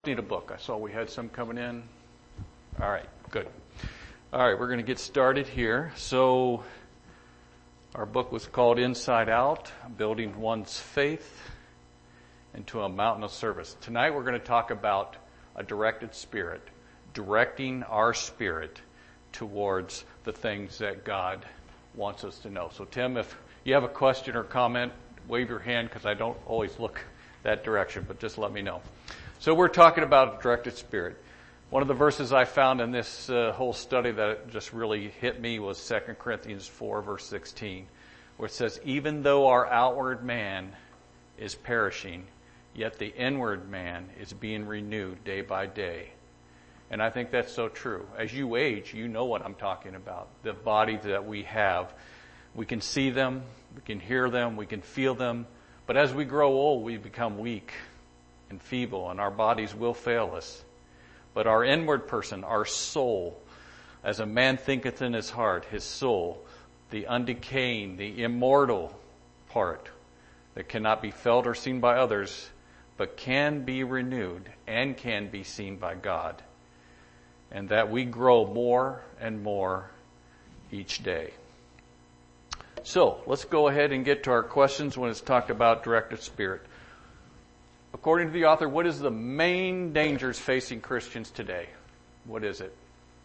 need a book? I saw we had some coming in. All right, good. All right, we're going to get started here. So our book was called Inside Out, Building One's Faith into a Mountain of Service. Tonight we're going to talk about a directed spirit, directing our spirit towards the things that God wants us to know. So Tim, if you have a question or comment, wave your hand because I don't always look that direction, but just let me know. So we're talking about a directed spirit. One of the verses I found in this whole study that just really hit me was 2 Corinthians 4, verse 16, where it says, even though our outward man is perishing, yet the inward man is being renewed day by day. And I think that's so true. As you age, you know what I'm talking about. The bodies that we have, we can see them, we can hear them, we can feel them. But as we grow old, we become weak and feeble, and our bodies will fail us. But our inward person, our soul, as a man thinketh in his heart, his soul, the undecaying, the immortal part that cannot be felt or seen by others, but can be renewed and can be seen by God. And that we grow more and more each day. So, let's go ahead and get to our questions when it's talked about directed spirit. According to the author, what is the main dangers facing Christians today? What is it?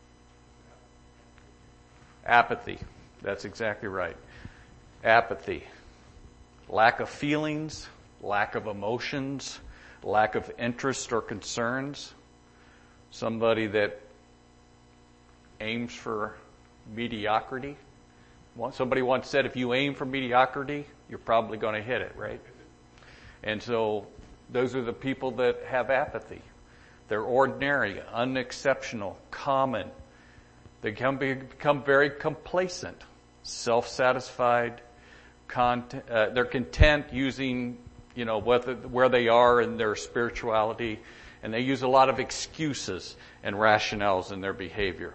Apathy. That's exactly right. Apathy. Lack of feelings, lack of emotions, lack of interest or concerns. Somebody that aims for mediocrity. Somebody once said, if you aim for mediocrity, you're probably going to hit it, right? And so those are the people that have apathy. They're ordinary, unexceptional, common. They become very complacent, self-satisfied. They're content using, where they are in their spirituality, and they use a lot of excuses and rationales in their behavior.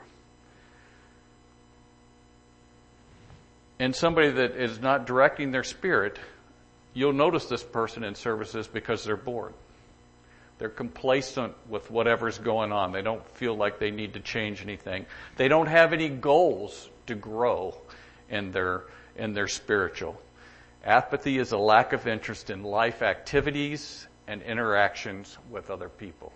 And somebody that is not directing their spirit, you'll notice this person in services because they're bored. They're complacent with whatever's going on. They don't feel like they need to change anything. They don't have any goals to grow in their spiritual. Apathy is a lack of interest in life activities and interactions with other people.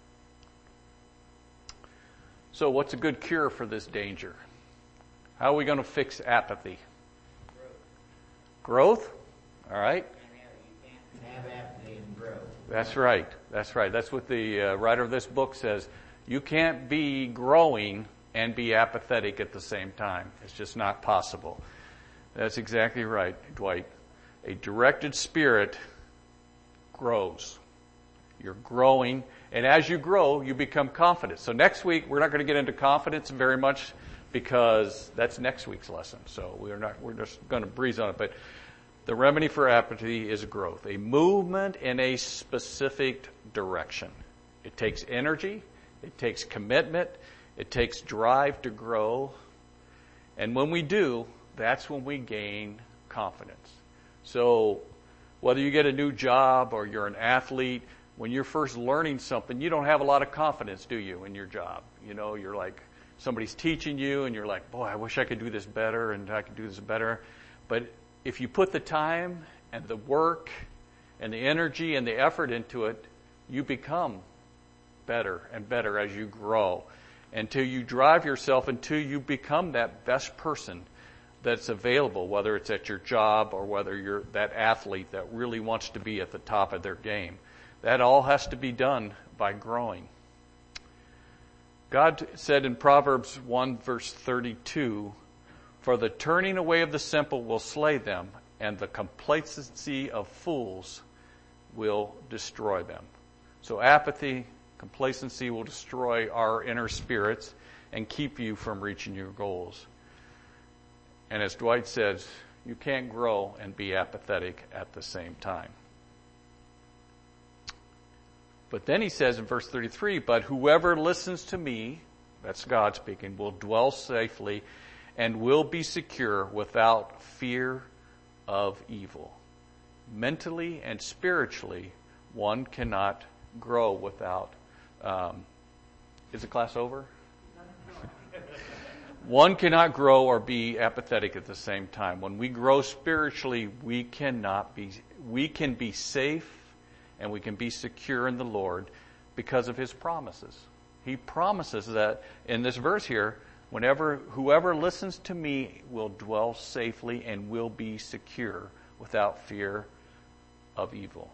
So what's a good cure for this danger? How are we going to fix apathy? Growth? All right. You can't have apathy and grow. That's right. That's right. That's what the writer of this book says. You can't be growing and be apathetic at the same time. It's just not possible. That's exactly right, Dwight. A directed spirit grows. You're growing, and as you grow, you become confident. So next week, we're not going to get into confidence very much because that's next week's lesson. So we're just going to breeze on it. But the remedy for apathy is growth, a movement in a specific direction. It takes energy, it takes commitment, it takes drive to grow. And when we do, that's when we gain confidence. So whether you get a new job or you're an athlete, when you're first learning something, you don't have a lot of confidence, do you, in your job? You're like, somebody's teaching you and you're like, boy, I wish I could do this better and I could do this better. But if you put the time and the work and the energy and the effort into it, you become better and better as you grow until you drive yourself until you become that best person that's available, whether it's at your job or whether you're that athlete that really wants to be at the top of their game. That all has to be done by growing. God said in Proverbs 1 verse 32, for the turning away of the simple will slay them, and the complacency of fools will destroy them. So apathy, complacency will destroy our inner spirits and keep you from reaching your goals. And as Dwight says, you can't grow and be apathetic at the same time. But then he says in verse 33, but whoever listens to me, that's God speaking, will dwell safely and will be secure without fear of evil. Mentally and spiritually, one cannot grow without Is the class over? One cannot grow or be apathetic at the same time. When we grow spiritually, we can be safe and we can be secure in the Lord because of His promises. He promises that in this verse here, whoever listens to me will dwell safely and will be secure without fear of evil.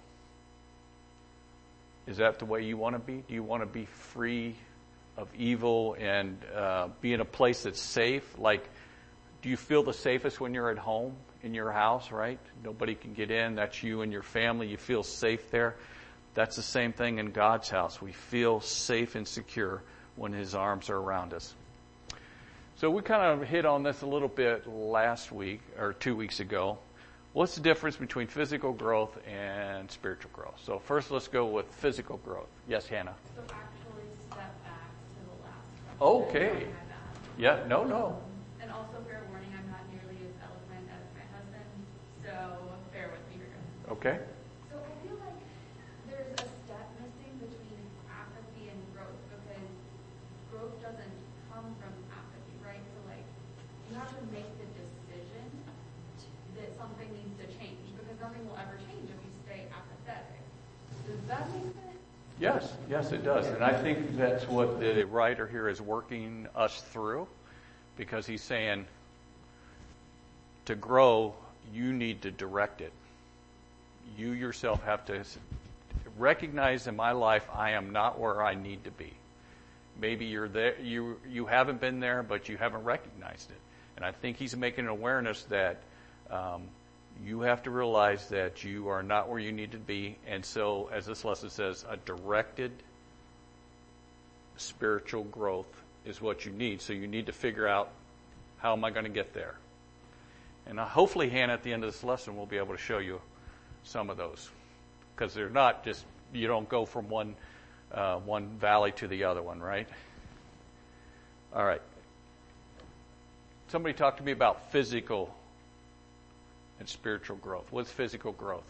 Is that the way you want to be? Do you want to be free of evil and be in a place that's safe? Like, do you feel the safest when you're at home in your house, right? Nobody can get in. That's you and your family. You feel safe there. That's the same thing in God's house. We feel safe and secure when His arms are around us. So we kind of hit on this a little bit last week or 2 weeks ago. What's the difference between physical growth and spiritual growth? So first let's go with physical growth. Yes, Hannah? So actually step back to the last question. Okay. Yeah, no. And also fair warning, I'm not nearly as eloquent as my husband, so bear with me here. Okay. So I feel like there's a step missing between apathy and growth, because growth doesn't come from apathy, right? So like, you have to make the decision that something needs to change, because nothing will ever change if you stay apathetic. Does that make sense? Yes, it does. And I think that's what the writer here is working us through, because he's saying to grow, you need to direct it. You yourself have to recognize in my life, I am not where I need to be. Maybe you're there, you haven't been there, but you haven't recognized it. And I think he's making an awareness that you have to realize that you are not where you need to be. And so, as this lesson says, a directed spiritual growth is what you need. So you need to figure out, how am I going to get there? And hopefully, Hannah, at the end of this lesson, will be able to show you some of those. Because they're not just, you don't go from one valley to the other one, right? All right. Somebody talk to me about physical and spiritual growth. What's physical growth?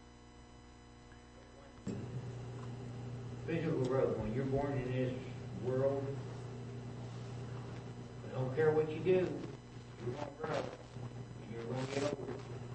Physical growth, when you're born in this world, I don't care what you do, you're going to grow. You're going to get older.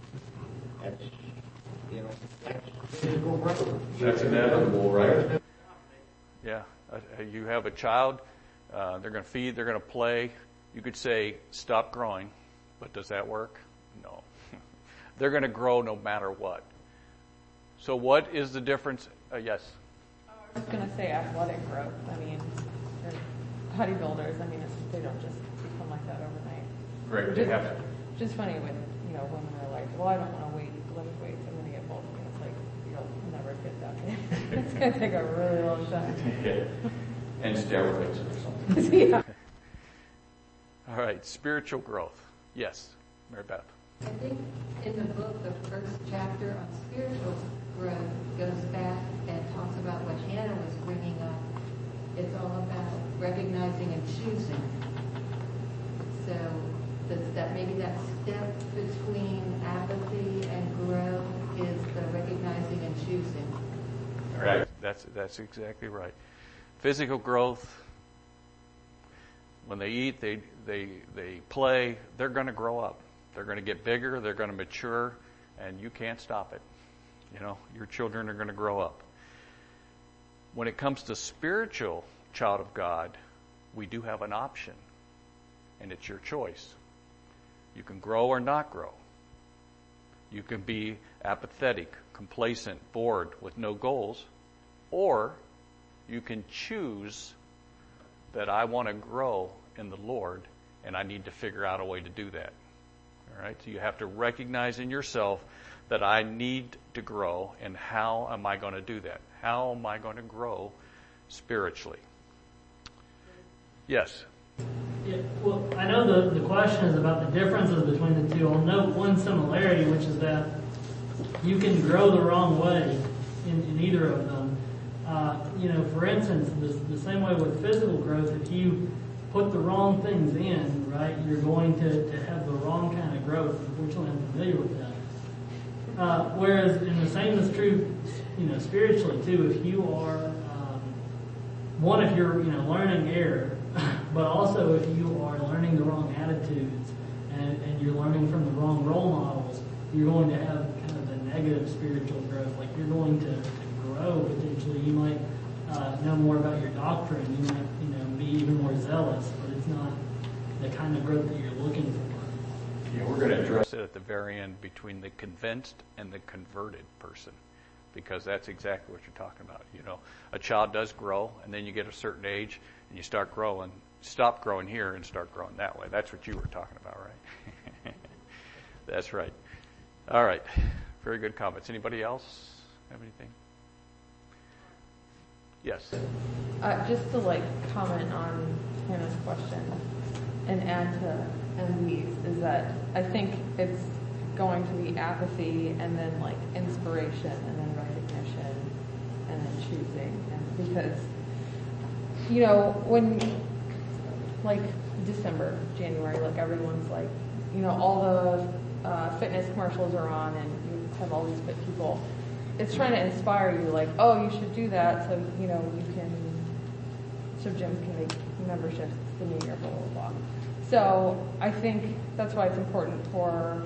That's physical growth. That's inevitable, right? Yeah. You have a child, they're going to feed, they're going to play. You could say, stop growing, but does that work? No. They're going to grow no matter what. So what is the difference? Yes? I was going to say athletic growth. I mean, they're bodybuilders. I mean, they don't just become like that overnight. Great. They have to. Just funny when, women are like, well, I don't want to lift weights. I'm going to get bulky. And it's like, you'll never get that big. It's going to take a really long time. And steroids or something. Yeah. All right. Spiritual growth. Yes. Mary Beth. I think in the book, the first chapter on spiritual growth goes back and talks about what Hannah was bringing up. It's all about recognizing and choosing. So that maybe that step between apathy and growth is the recognizing and choosing. All right. That's exactly right. Physical growth. When they eat, they play, they're going to grow up. They're going to get bigger, they're going to mature, and you can't stop it. Your children are going to grow up. When it comes to spiritual child of God, we do have an option, and it's your choice. You can grow or not grow. You can be apathetic, complacent, bored, with no goals, or you can choose that I want to grow in the Lord, and I need to figure out a way to do that. All right, so you have to recognize in yourself that I need to grow, and how am I going to do that? How am I going to grow spiritually? Yes? Yeah, well, I know the question is about the differences between the two. I'll note one similarity, which is that you can grow the wrong way in either of them. For instance, the same way with physical growth, if you put the wrong things in, right, you're going to have the wrong kind of growth. Unfortunately, I'm familiar with that. Whereas, and the same is true, spiritually too. If you are one, if you're learning error, but also if you are learning the wrong attitudes and you're learning from the wrong role models, you're going to have kind of a negative spiritual growth. Like you're going to grow potentially. You might know more about your doctrine. You might be even more zealous, but it's not the kind of growth that you're looking for. Yeah, we're going to address it at the very end between the convinced and the converted person, because that's exactly what you're talking about. A child does grow, and then you get a certain age, and you start growing. Stop growing here and start growing that way. That's what you were talking about, right? That's right. All right. Very good comments. Anybody else have anything? Yes. Just to comment on Hannah's question and add to MV's is that I think it's going to be apathy and then inspiration and then recognition and then choosing. And because, when December, January, everyone's all the fitness commercials are on and you have all these fit people. It's trying to inspire you, oh, you should do that so, so gyms can make memberships, it's the new year, blah, blah, blah. So I think that's why it's important for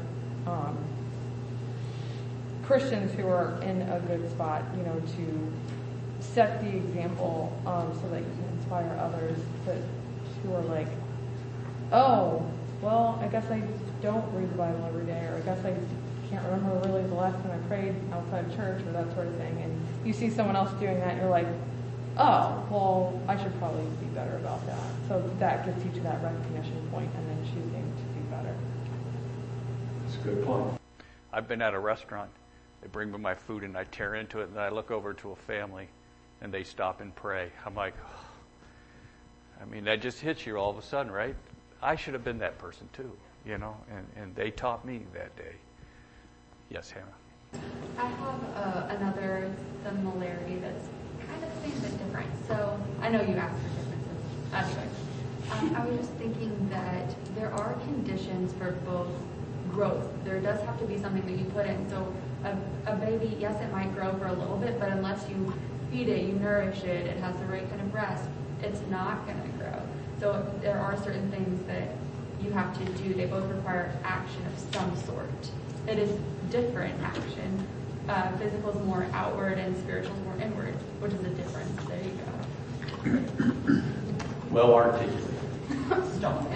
Christians who are in a good spot, to set the example so that you can inspire others who are oh, well, I guess I don't read the Bible every day, or I guess I can't remember really the last time I prayed outside church, or that sort of thing. And you see someone else doing that, and you're like, oh, well, I should probably be better about that. So that gets you to that recognition point and then choosing to do better. That's a good point. I've been at a restaurant. They bring me my food, and I tear into it, and I look over to a family, and they stop and pray. I'm like, oh. That just hits you all of a sudden, right? I should have been that person too, and they taught me that day. Yes, Hannah. I have another similarity that's kind of the same but different. So I know you asked for differences. Anyway, I was just thinking that there are conditions for both growth. There does have to be something that you put in. So a baby, yes, it might grow for a little bit, but unless you feed it, you nourish it, it has the right kind of breast, it's not going to grow. So there are certain things that you have to do. They both require action of some sort. It is different action. Physical is more outward and spiritual is more inward, which is a difference. There you go. Well articulated. Stop.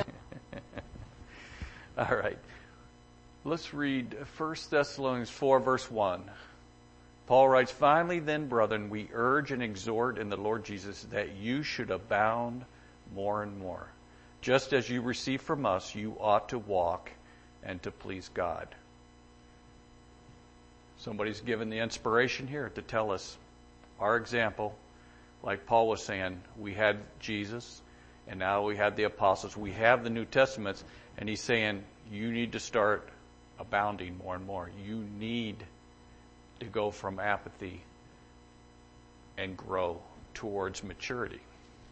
All right. Let's read 1 Thessalonians 4, verse 1. Paul writes, "Finally then, brethren, we urge and exhort in the Lord Jesus that you should abound more and more. Just as you receive from us, you ought to walk and to please God." Somebody's given the inspiration here to tell us our example. Like Paul was saying, we had Jesus, and now we have the apostles. We have the New Testaments, and he's saying you need to start abounding more and more. You need to go from apathy and grow towards maturity.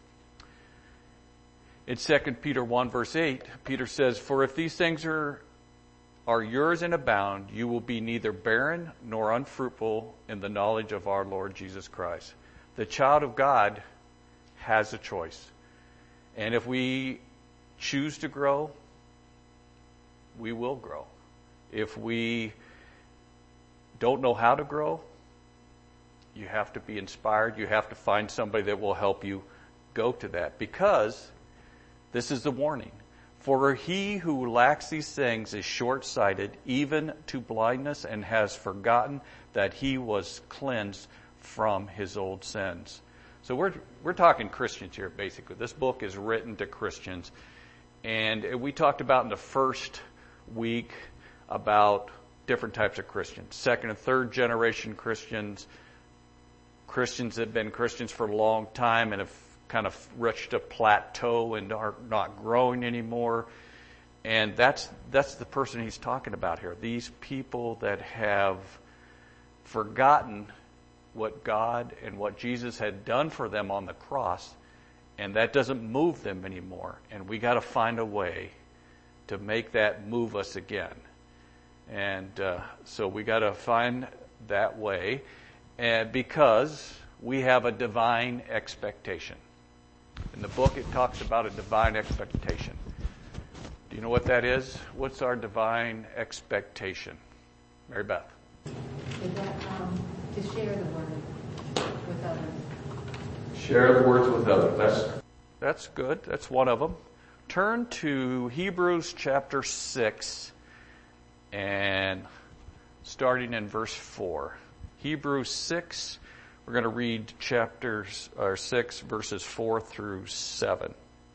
In 2 Peter 1, verse 8, Peter says, "For if these things are yours and abound, you will be neither barren nor unfruitful in the knowledge of our Lord Jesus Christ." The child of God has a choice. And if we choose to grow, we will grow. If we don't know how to grow, you have to be inspired. You have to find somebody that will help you go to that. Because this is the warning. "For he who lacks these things is short-sighted, even to blindness, and has forgotten that he was cleansed from his old sins." So we're talking Christians here, basically. This book is written to Christians. And we talked about in the first week about different types of Christians. Second and third generation Christians. Christians that have been Christians for a long time and have kind of reached a plateau and are not growing anymore. And that's the person he's talking about here. These people that have forgotten what God and what Jesus had done for them on the cross, and that doesn't move them anymore. And we got to find a way to make that move us again. And so we got to find that way, and because we have a divine expectation. In the book, it talks about a divine expectation. Do you know what that is? What's our divine expectation? Mary Beth. Is that to share the word with others? Share the words with others. That's good. That's one of them. Turn to Hebrews chapter 6 and starting in verse 4. Hebrews 6, we're going to read chapters 6 verses 4 through 7.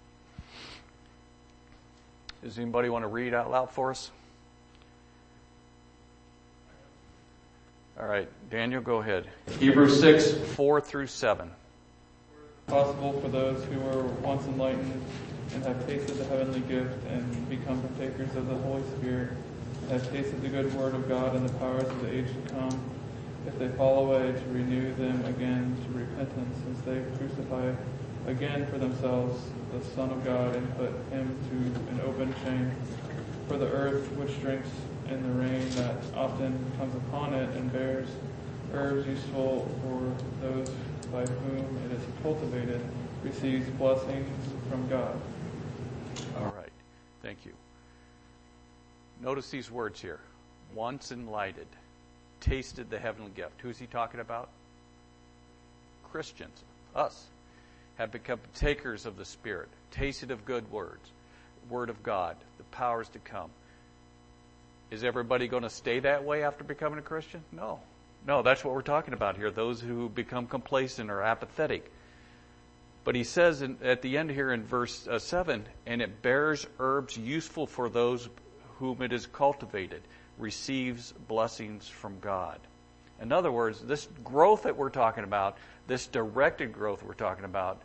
Does anybody want to read out loud for us? All right, Daniel, go ahead. Hebrews 6, 4 through 7. Possible for those who were once enlightened and have tasted the heavenly gift and become partakers of the Holy Spirit, and have tasted the good word of God and the powers of the age to come, if they fall away, to renew them again to repentance, since they crucify again for themselves the Son of God and put him to an open shame. For the earth which drinks in the rain that often comes upon it and bears herbs useful for those by whom it is cultivated, receives blessings from God. All right. Thank you. Notice these words here. Once enlightened, tasted the heavenly gift. Who's he talking about? Christians, us, have become takers of the Spirit, tasted of good words, Word of God, the powers to come. Is everybody going to stay that way after becoming a Christian? No. No, that's what we're talking about here, those who become complacent or apathetic. But he says at the end here in verse 7, and it bears herbs useful for those whom it is cultivated, receives blessings from God. In other words, this growth that we're talking about, this directed growth we're talking about,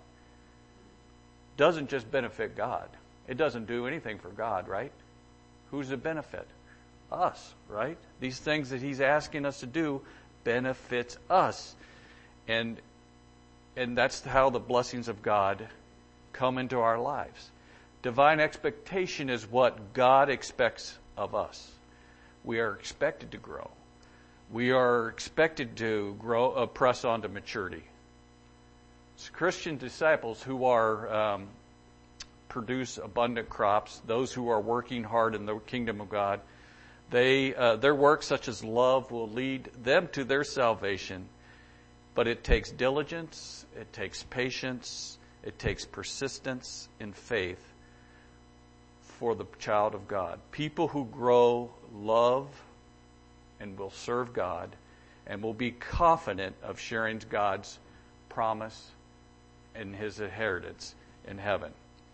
doesn't just benefit God. It doesn't do anything for God, right? Who's the benefit? Us, right? These things that he's asking us to do benefits us. And that's how the blessings of God come into our lives. Divine expectation is what God expects of us. We are expected to grow. We are expected to grow, press on to maturity. So Christian disciples who are produce abundant crops, those who are working hard in the kingdom of God, their work such as love will lead them to their salvation. But it takes diligence, it takes patience, it takes persistence in faith for the child of God. People who grow love and will serve God and will be confident of sharing God's promise and his inheritance in heaven.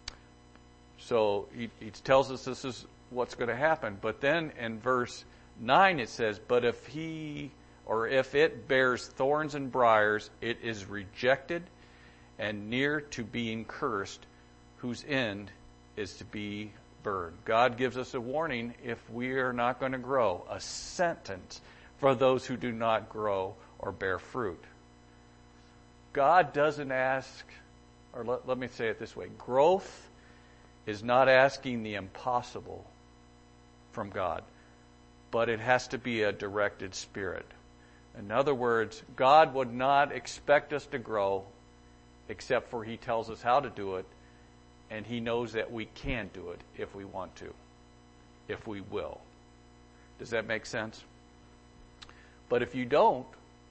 So he tells us this is what's going to happen. But then in verse 9 it says, but if it bears thorns and briars, it is rejected and near to being cursed, whose end is to be burned. God gives us a warning if we are not going to grow, a sentence for those who do not grow or bear fruit. God doesn't ask, or let me say it this way, growth is not asking the impossible from God, but it has to be a directed spirit. In other words, God would not expect us to grow except for he tells us how to do it, and he knows that we can do it if we want to, if we will. Does that make sense? But if you don't,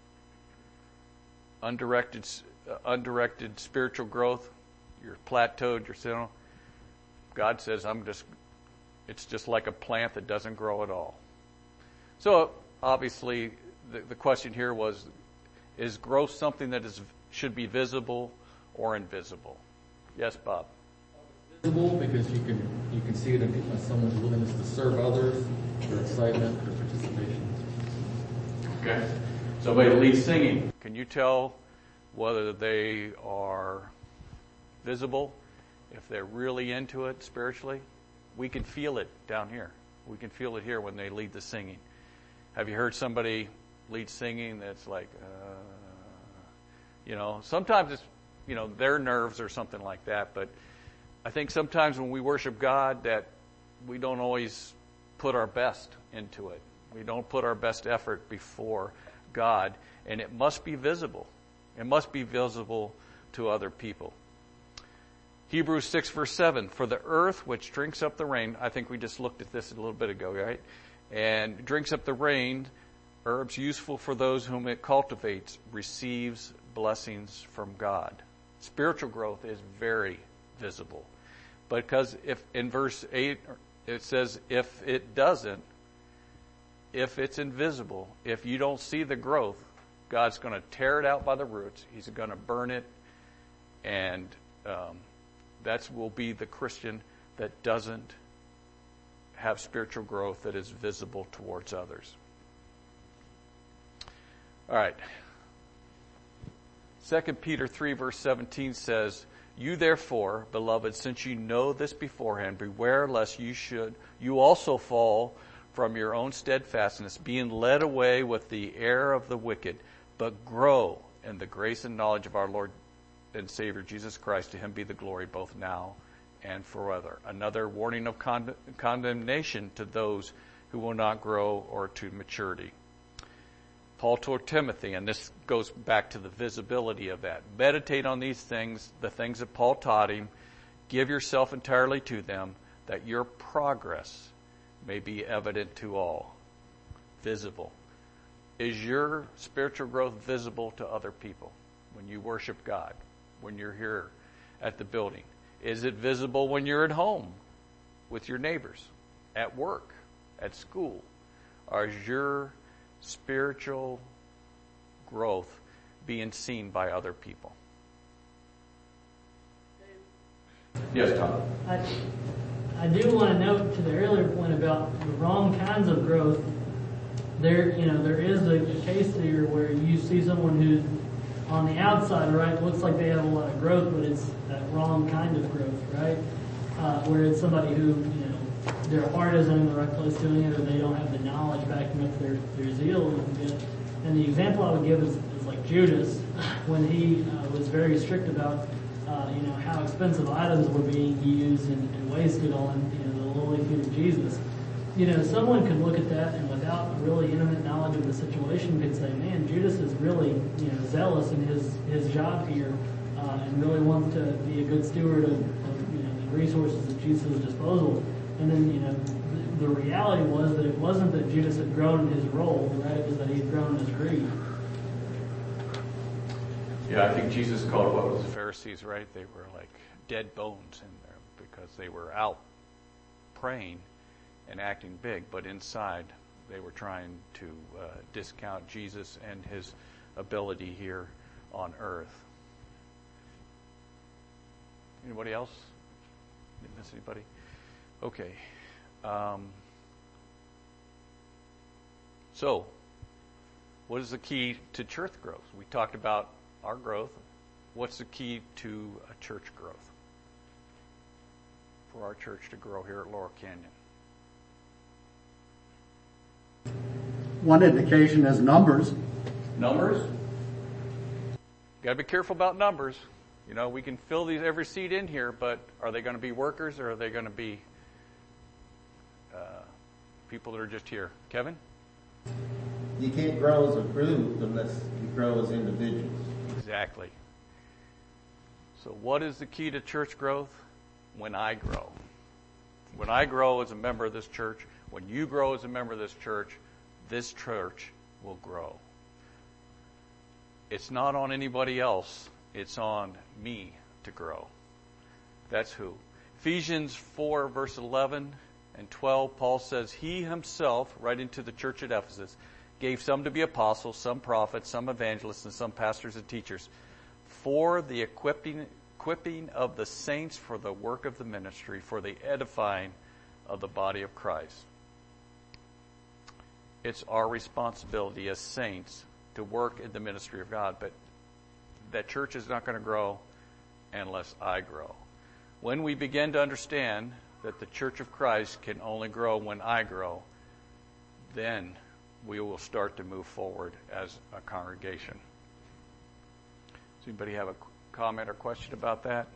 undirected spiritual growth, you're plateaued, you're still, God says, it's just like a plant that doesn't grow at all. So obviously the question here was, is growth something that should be visible or invisible? Yes, Bob. Visible because you can see it in someone's willingness to serve others, their excitement, their participation. Okay. Somebody leads singing. Can you tell whether they are visible, if they're really into it spiritually? We can feel it down here. We can feel it here when they lead the singing. Have you heard somebody lead singing that's like, sometimes it's, their nerves or something like that. But I think sometimes when we worship God that we don't always put our best into it. We don't put our best effort before God. And it must be visible. It must be visible to other people. Hebrews 6 verse 7, for the earth which drinks up the rain, I think we just looked at this a little bit ago, right? And drinks up the rain, herbs useful for those whom it cultivates, receives blessings from God. Spiritual growth is very visible. Because if in verse 8 it says, if it doesn't, if it's invisible, if you don't see the growth, God's going to tear it out by the roots. He's going to burn it, and that will be the Christian that doesn't have spiritual growth that is visible towards others. All right. 2 Peter 3 verse 17 says, you therefore, beloved, since you know this beforehand, beware lest you also fall from your own steadfastness, being led away with the error of the wicked, but grow in the grace and knowledge of our Lord and Savior Jesus Christ. To him be the glory both now and forever. Another warning of condemnation to those who will not grow or to maturity. Paul told Timothy, and this goes back to the visibility of that, meditate on these things, the things that Paul taught him, give yourself entirely to them, that your progress may be evident to all. Visible. Is your spiritual growth visible to other people when you worship God, when you're here at the building? Is it visible when you're at home with your neighbors, at work, at school? Or is your spiritual growth being seen by other people? Yes, Tom. I do want to note to the earlier point about the wrong kinds of growth. There is a case here where you see someone who's on the outside, right, looks like they have a lot of growth, but it's that wrong kind of growth, right? Where it's somebody who, their heart isn't in the right place doing it, or they don't have the knowledge backing up their zeal. And the example I would give is like Judas, when he was very strict about how expensive items were being used and wasted on the lowly feet of Jesus. Someone could look at that and without really intimate knowledge of the situation could say, man, Judas is really zealous in his job here and really wants to be a good steward of the resources at Jesus' disposal. And then the reality was that it wasn't that Judas had grown in his role, right? It was that he had grown in his greed. Yeah, I think Jesus called what was the Pharisees, right? They were like dead bones in there because they were out praying and acting big, but inside they were trying to discount Jesus and his ability here on earth. Anybody else? Didn't miss anybody? Okay. So, what is the key to church growth? We talked about our growth. What's the key to a church growth? For our church to grow here at Laurel Canyon? One indication is numbers. Numbers? Got to be careful about numbers. We can fill every seat in here, but are they going to be workers or are they going to be people that are just here? Kevin? You can't grow as a group unless you grow as individuals. Exactly. So what is the key to church growth? When I grow. When I grow as a member of this church, when you grow as a member of this church will grow. It's not on anybody else. It's on me to grow. That's who. Ephesians 4, verse 11 and 12, Paul says, he himself, writing to the church at Ephesus, gave some to be apostles, some prophets, some evangelists, and some pastors and teachers, for the equipping of the saints for the work of the ministry, for the edifying of the body of Christ. It's our responsibility as saints to work in the ministry of God, but that church is not going to grow unless I grow. When we begin to understand that the church of Christ can only grow when I grow, then we will start to move forward as a congregation. Does anybody have a comment or question about that?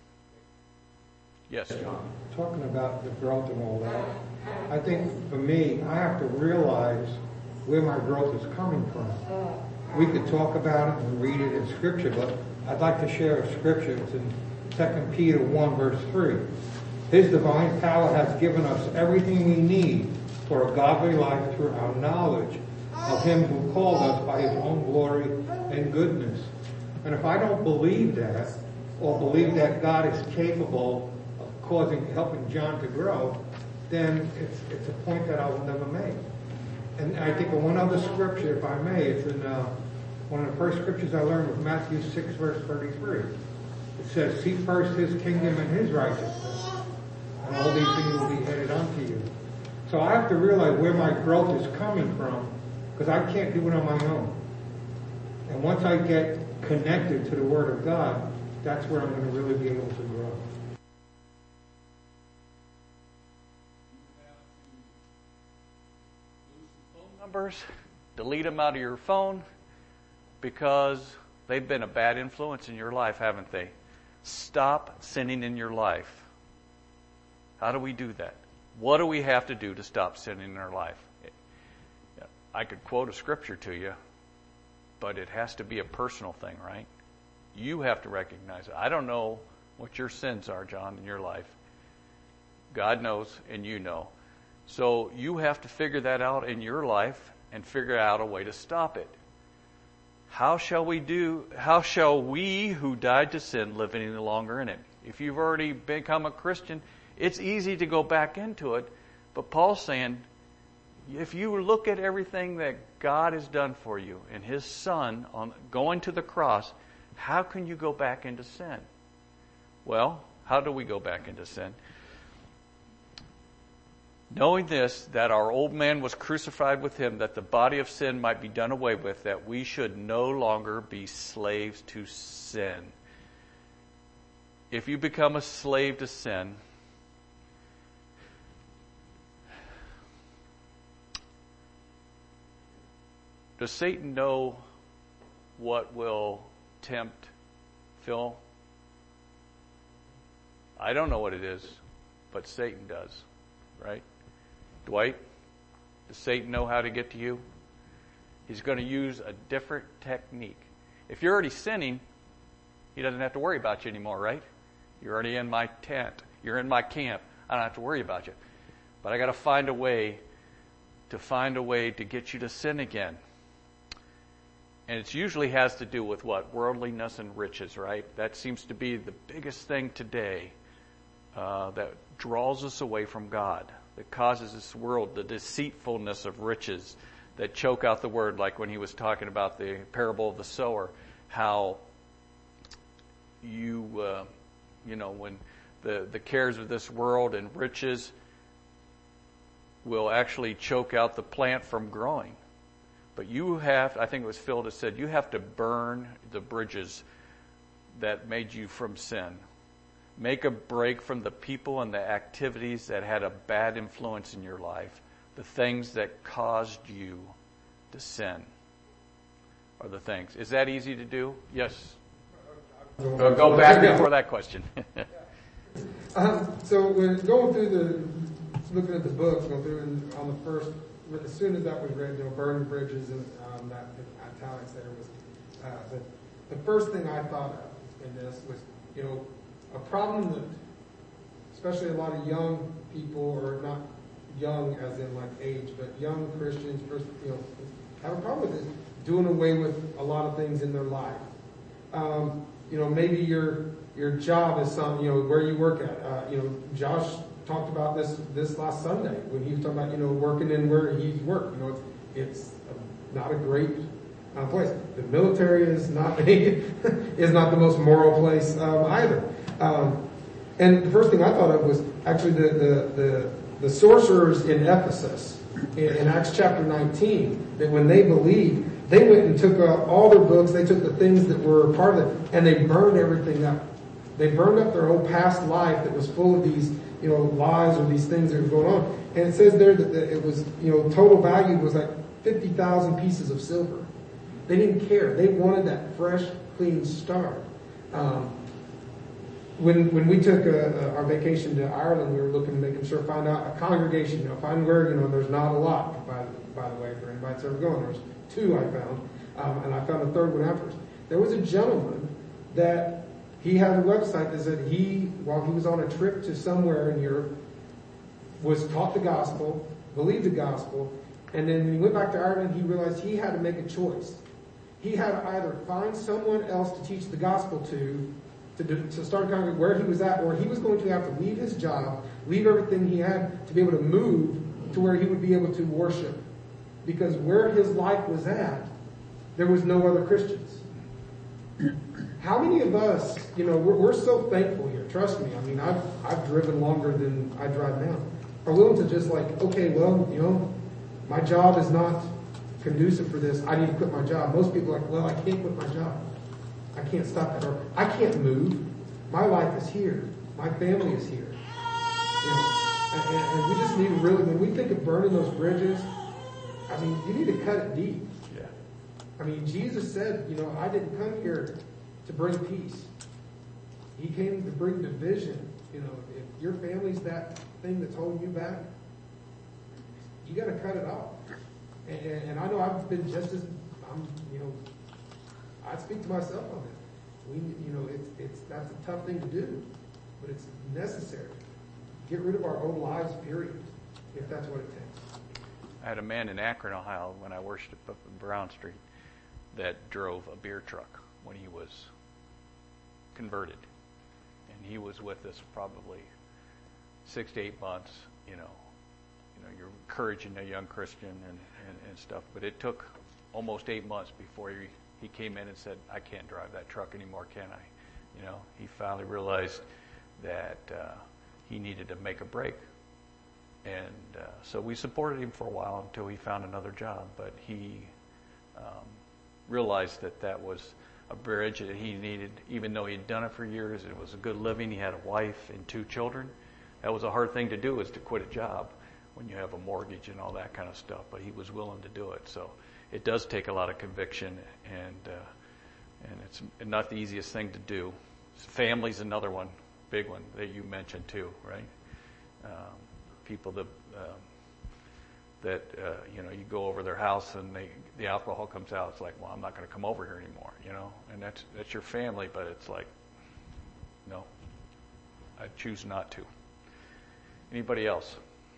Yes, John. Talking about the growth and all that, I think for me, I have to realize where my growth is coming from. We could talk about it and read it in Scripture, but I'd like to share a Scripture. It's in 2 Peter 1 verse 3. His divine power has given us everything we need for a godly life through our knowledge of Him who called us by His own glory and goodness. And if I don't believe that, or believe that God is capable of helping John to grow, then it's a point that I will never make. And I think of one other scripture, if I may. It's in one of the first scriptures I learned was Matthew 6 verse 33. It says, seek first His kingdom and His righteousness, and all these things will be added unto you. So I have to realize where my growth is coming from, because I can't do it on my own. And once I get connected to the Word of God, that's where I'm going to really be able to grow. Phone numbers, delete them out of your phone, because they've been a bad influence in your life, haven't they? Stop sinning in your life. How do we do that? What do we have to do to stop sinning in our life? I could quote a scripture to you, but it has to be a personal thing, right? You have to recognize it. I don't know what your sins are, John, in your life. God knows, and you know. So you have to figure that out in your life and figure out a way to stop it. How shall we who died to sin live any longer in it? If you've already become a Christian, it's easy to go back into it. But Paul's saying, if you look at everything that God has done for you and His Son going to the cross, how can you go back into sin? Well, how do we go back into sin? Knowing this, that our old man was crucified with Him, that the body of sin might be done away with, that we should no longer be slaves to sin. If you become a slave to sin, does Satan know what will tempt Phil? I don't know what it is, but Satan does, right? Dwight, does Satan know how to get to you? He's going to use a different technique. If you're already sinning, he doesn't have to worry about you anymore, right? You're already in my tent. You're in my camp. I don't have to worry about you. But I got to find a way to get you to sin again. And it usually has to do with what? Worldliness and riches, right? That seems to be the biggest thing today that draws us away from God, that causes this world, the deceitfulness of riches that choke out the word, like when he was talking about the parable of the sower, how when the cares of this world and riches will actually choke out the plant from growing. But you have, I think it was Phil that said, you have to burn the bridges that made you from sin. Make a break from the people and the activities that had a bad influence in your life. The things that caused you to sin are the things. Is that easy to do? Yes. Go back before that question. So when going through looking at the book, going through on the first, as soon as that was read, burn bridges and that italics there was, the first thing I thought of in this was, a problem that, especially a lot of young people, or not young as in like age, but young Christians, have a problem with is doing away with a lot of things in their life. Maybe your job is something, where you work at. Josh talked about this last Sunday when he was talking about, working in where he's worked. It's not a great place. The military is not the most moral place either. And the first thing I thought of was actually the sorcerers in Ephesus in Acts chapter 19, that when they believed, they went and took all their books, they took the things that were part of it, and they burned everything up. They burned up their whole past life that was full of these, lies or these things that were going on. And it says there that it was, total value was like 50,000 pieces of silver. They didn't care. They wanted that fresh, clean start. When we took our vacation to Ireland, we were making sure, find out a congregation, find where, there's not a lot, by the way, for anybody that's ever going. There was 2 I found, and I found a third one afterwards. There was a gentleman that He had a website that said while he was on a trip to somewhere in Europe, was taught the gospel, believed the gospel, and then when he went back to Ireland, he realized he had to make a choice. He had to either find someone else to teach the gospel to start a congregation where he was at, or he was going to have to leave his job, leave everything he had to be able to move to where he would be able to worship. Because where his life was at, there was no other Christians. How many of us, we're so thankful here. Trust me. I mean, I've driven longer than I drive now. Are willing to just okay, well, my job is not conducive for this. I need to quit my job. Most people are like, well, I can't quit my job. I can't stop that. Or I can't move. My life is here. My family is here. And we just need to really, when we think of burning those bridges, I mean, you need to cut it deep. Yeah. I mean, Jesus said, I didn't come here to bring peace. He came to bring division. If your family's that thing that's holding you back, you got to cut it off. And I know I've been just as, I speak to myself on it. That's a tough thing to do, but it's necessary. Get rid of our old lives, period, if that's what it takes. I had a man in Akron, Ohio, when I worshiped up in Brown Street, that drove a beer truck when he was converted. And he was with us probably 6 to 8 months, you're encouraging a young Christian and stuff. But it took almost 8 months before he came in and said, I can't drive that truck anymore, can I? He finally realized that he needed to make a break. And so we supported him for a while until he found another job. But he realized that was a bridge that he needed, even though he'd done it for years. It was a good living. He had a wife and 2 children. That was a hard thing to do, is to quit a job when you have a mortgage and all that kind of stuff. But he was willing to do it. So it does take a lot of conviction, and it's not the easiest thing to do. Family's another one, big one that you mentioned too, right? People that you go over their house and the alcohol comes out. It's like, well, I'm not going to come over here anymore, and that's your family, but it's like, no, I choose not to. Anybody else?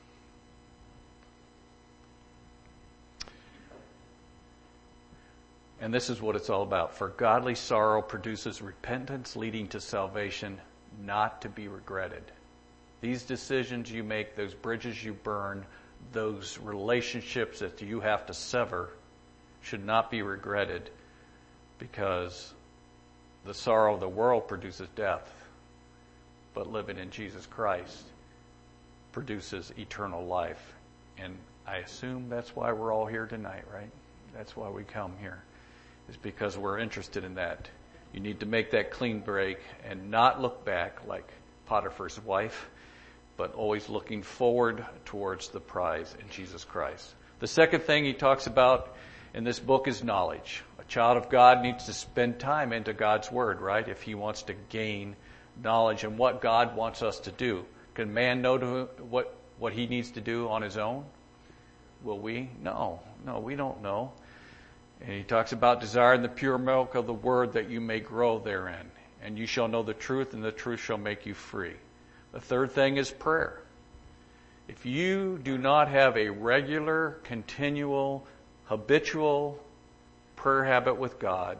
And this is what it's all about. For godly sorrow produces repentance leading to salvation, not to be regretted. These decisions you make, those bridges you burn, those relationships that you have to sever should not be regretted, because the sorrow of the world produces death, but living in Jesus Christ produces eternal life. And I assume that's why we're all here tonight, right? That's why we come here, is because we're interested in that. You need to make that clean break and not look back like Potiphar's wife, but always looking forward towards the prize in Jesus Christ. The second thing he talks about in this book is knowledge. A child of God needs to spend time into God's Word, right? If he wants to gain knowledge and what God wants us to do. Can man know what he needs to do on his own? Will we? No, we don't know. And he talks about desiring the pure milk of the Word that you may grow therein. And you shall know the truth, and the truth shall make you free. The third thing is prayer. If you do not have a regular, continual, habitual prayer habit with God,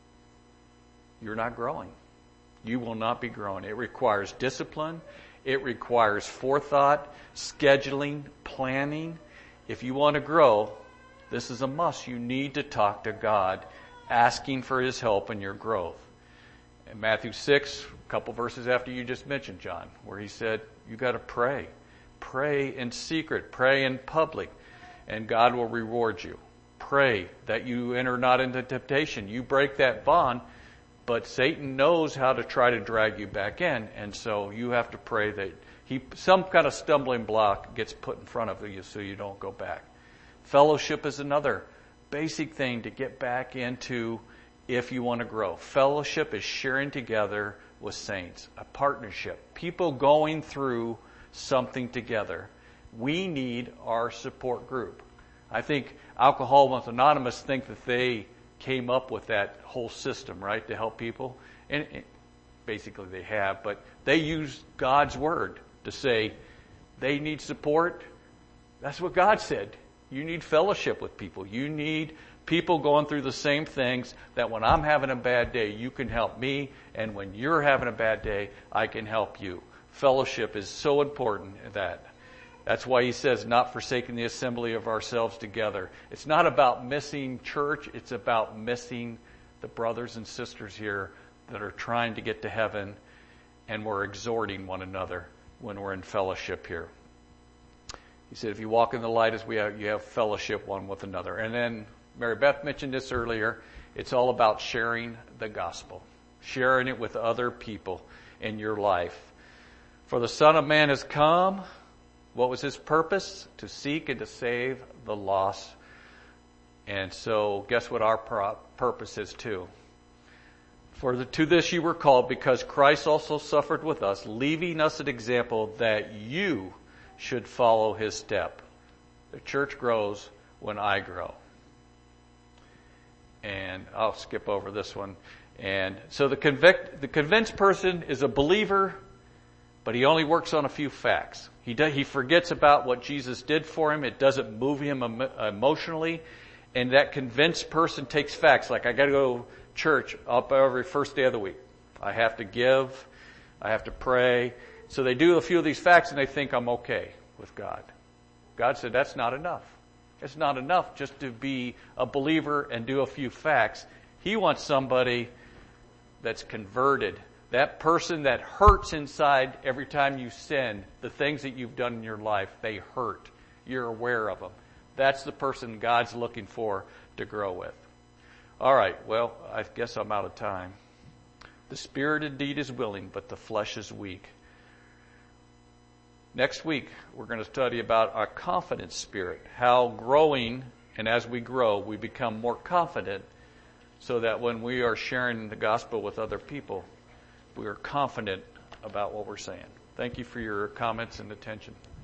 you're not growing. You will not be growing. It requires discipline. It requires forethought, scheduling, planning. If you want to grow, this is a must. You need to talk to God, asking for His help in your growth. In Matthew 6, a couple verses after you just mentioned, John, where He said, you got to pray. Pray in secret. Pray in public. And God will reward you. Pray that you enter not into temptation. You break that bond, but Satan knows how to try to drag you back in. And so you have to pray that some kind of stumbling block gets put in front of you so you don't go back. Fellowship is another basic thing to get back into if you want to grow. Fellowship is sharing together with saints, a partnership, people going through something together. We need our support group. I think Alcoholics Anonymous think that they came up with that whole system, right, to help people. And basically they have, but they use God's word to say they need support. That's what God said. You need fellowship with people. You need people going through the same things, that when I'm having a bad day, you can help me, and when you're having a bad day, I can help you. Fellowship is so important in that. That's why he says, not forsaking the assembly of ourselves together. It's not about missing church. It's about missing the brothers and sisters here that are trying to get to heaven, and we're exhorting one another when we're in fellowship here. He said, if you walk in the light as we have, you have fellowship one with another. And then Mary Beth mentioned this earlier. It's all about sharing the gospel, sharing it with other people in your life. For the Son of Man has come. What was his purpose? To seek and to save the lost. And so guess what our purpose is too? To this you were called, because Christ also suffered with us, leaving us an example that you should follow his step. The church grows when I grow. And I'll skip over this one. And so the convinced person is a believer, but he only works on a few facts. He forgets about what Jesus did for him. It doesn't move him emotionally. And that convinced person takes facts. Like, I got to go to church up every first day of the week. I have to give. I have to pray. So they do a few of these facts and they think I'm okay with God. God said that's not enough. It's not enough just to be a believer and do a few facts. He wants somebody that's converted. That person that hurts inside every time you sin, the things that you've done in your life, they hurt. You're aware of them. That's the person God's looking for to grow with. All right, well, I guess I'm out of time. The spirit indeed is willing, but the flesh is weak. Next week, we're going to study about our confident spirit, how growing, and as we grow, we become more confident, so that when we are sharing the gospel with other people, we are confident about what we're saying. Thank you for your comments and attention.